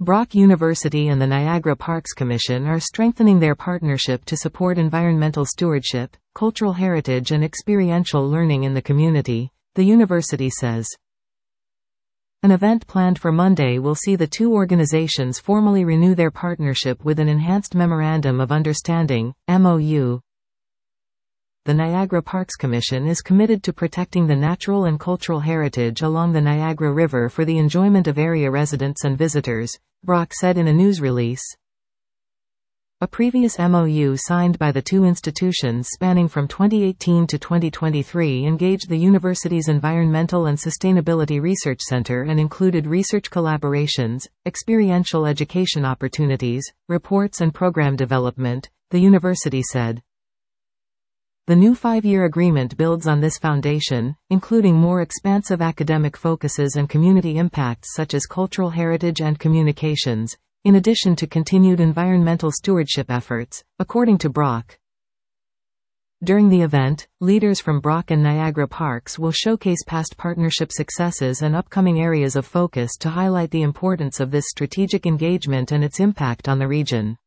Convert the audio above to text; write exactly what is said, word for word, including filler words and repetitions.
Brock University and the Niagara Parks Commission are strengthening their partnership to support environmental stewardship, cultural heritage and experiential learning in the community, the university says. An event planned for Monday will see the two organizations formally renew their partnership with an enhanced Memorandum of Understanding, M O U. The Niagara Parks Commission is committed to protecting the natural and cultural heritage along the Niagara River for the enjoyment of area residents and visitors, Brock said in a news release. A previous M O U signed by the two institutions spanning from twenty eighteen to twenty twenty-three engaged the university's Environmental and Sustainability Research Center and included research collaborations, experiential education opportunities, reports and program development, the university said. The new five-year agreement builds on this foundation, including more expansive academic focuses and community impacts such as cultural heritage and communications, in addition to continued environmental stewardship efforts, according to Brock. During the event, leaders from Brock and Niagara Parks will showcase past partnership successes and upcoming areas of focus to highlight the importance of this strategic engagement and its impact on the region.